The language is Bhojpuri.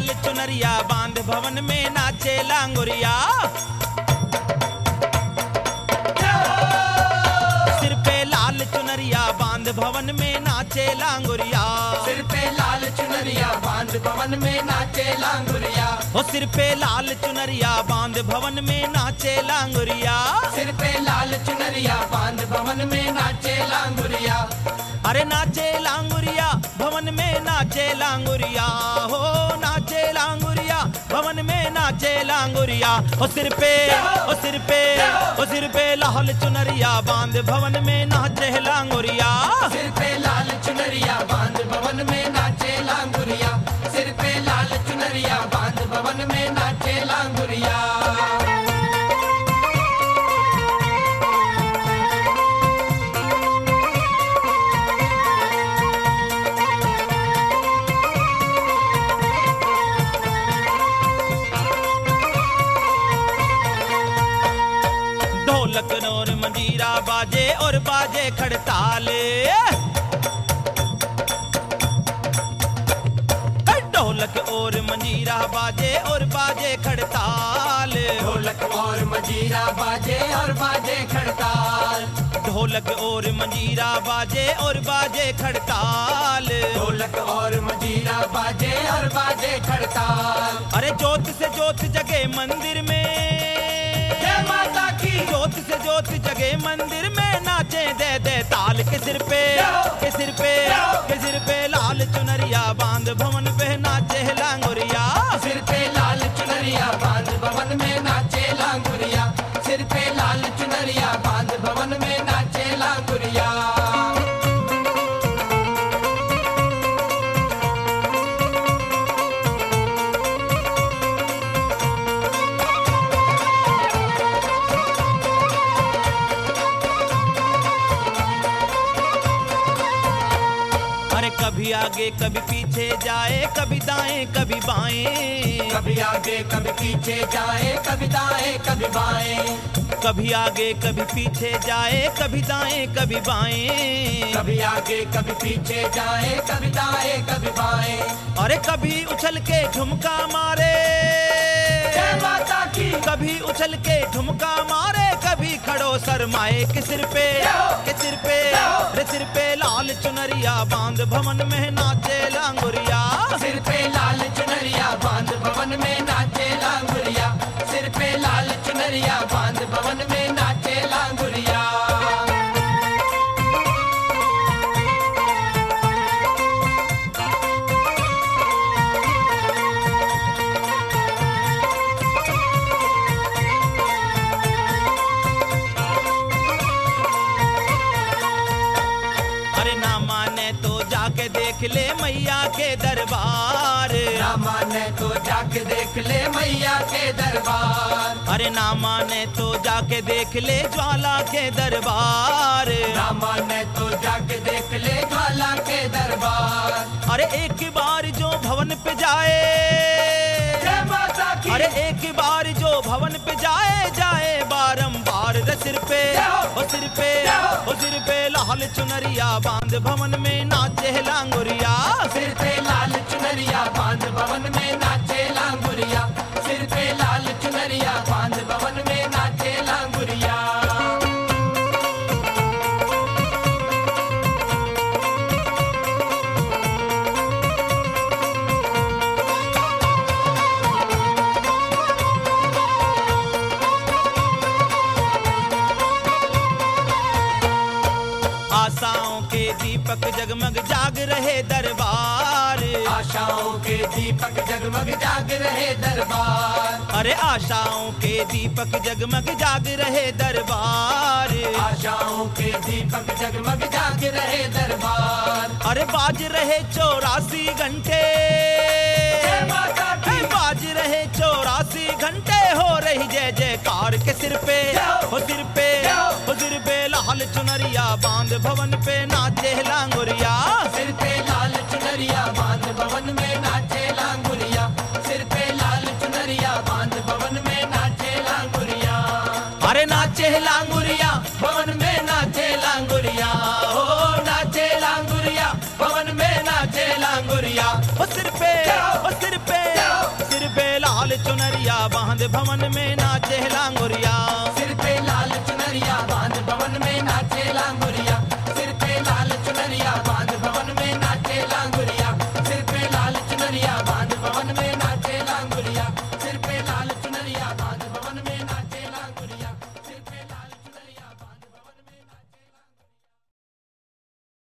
लाल चुनरिया बांध भवन में नाचे लांगुरिया। सिर पे लाल चुनरिया बांध भवन में नाचे लांगुरिया। सिर पे लाल चुनरिया बांध भवन में नाचे लांगुरिया। हो सिर पे लाल चुनरिया बांध भवन में नाचे लांगुरिया। सिर पे लाल चुनरिया बांध भवन में नाचे लांगुरिया। अरे नाचे लांगुरिया भवन में नाचे लांगुरिया। हो नाचे लांगुरिया भवन में नाचे लांगुरिया। हो सिर पे लाल चुनरिया बांध भवन में नाचे लांगुरिया। सिर पे लाल चुनरिया बांध भवन में नाचे लांगुरिया। सिर पे लाल चुनरिया बांध भवन में नाचे लांगुरिया। ढोलक और मंजीरा बाजे और बाजे खड़ताल। ढोलक और मंजीरा बाजे और बाजे खड़ताल। ढोलक और मंजीरा बाजे और बाजे खड़ताल। ढोलक और मंजीरा बाजे और बाजे खड़ताल। ढोलक और मंजीरा बाजे और बाजे खड़ताल। अरे ज्योत से ज्योत जगे मंदिर में, जय माता की। ज्योत से ज्योत जगे मंदिर में नाचे दे दे ताल। के सिर पे लाल चुनरिया बांध भवन पे नाचे लांगुरिया। सिर पे लाल चुनरिया बांध भवन में नाचे लांगुरिया। सिर पे लाल चुनरिया बांध भवन में नाचे लांगुरिया। कभी आगे कभी पीछे जाए, कभी दाएं कभी बाएं। कभी आगे कभी पीछे जाए, कभी दाएं कभी बाएं। कभी आगे कभी पीछे जाए, कभी दाएं कभी बाएं। कभी आगे कभी पीछे जाए, कभी दाएं कभी बाएं। अरे कभी उछल के ठुमका मारे, जय माता की। कभी उछल के ठुमका मारे, कभी खड़ो शरमाए। के सिर पे लाल चुनरिया बांध भवन में नाचे लांगुरिया। सिर पे लाल चुनरिया बांध भवन में नाचे लांगुरिया। सिर पे लाल चुनरिया बांध भवन में नाचे लांगुरिया। देख ले मैया के दरबार। ना माने तो जाके देख ले मैया के दरबार। अरे ना माने तो जाके देख ले ज्वाला के दरबार। ना माने तो जाके देख ले ज्वाला के दरबार। अरे एक बार जो भवन पे जाए, जय माता की। अरे एक बार जो भवन पे जाए, जाए बारंबार। सिर पे लाल चुनरिया बांध भवन में नाचे लांगुरिया। सिर पे लाल चुनरिया बांध भवन में नाचे लांगुरिया। सिर पे लाल चुनरिया बांध भवन में नाचे लांगुरिया। आशाओं के दीपक जगमग जाग रहे दरबार। आशाओं के दीपक जगमग जाग रहे दरबार। अरे आशाओं के दीपक जगमग जाग रहे दरबार। आशाओं के दीपक जगमग जाग रहे दरबार। अरे बाज रहे 84 घंटे, बाज रहे 84 घंटे, हो रही जय जयकार। के सिर पे लाल चुनरिया बांध भवन पे नाचे लांगुरिया। सिर पे लाल चुनरिया बांध भवन में नाचे लांगुरिया। सिर पे लाल चुनरिया बांध भवन में नाचे लांगुरिया। अरे नाचे लांगुरिया भवन में नाचे लांगुरिया। हो नाचे लांगुरिया भवन में नाचे लांगुरिया। सिर पे बांध भवन में नाचे लांगुरिया। सिर पे लाल चुनरिया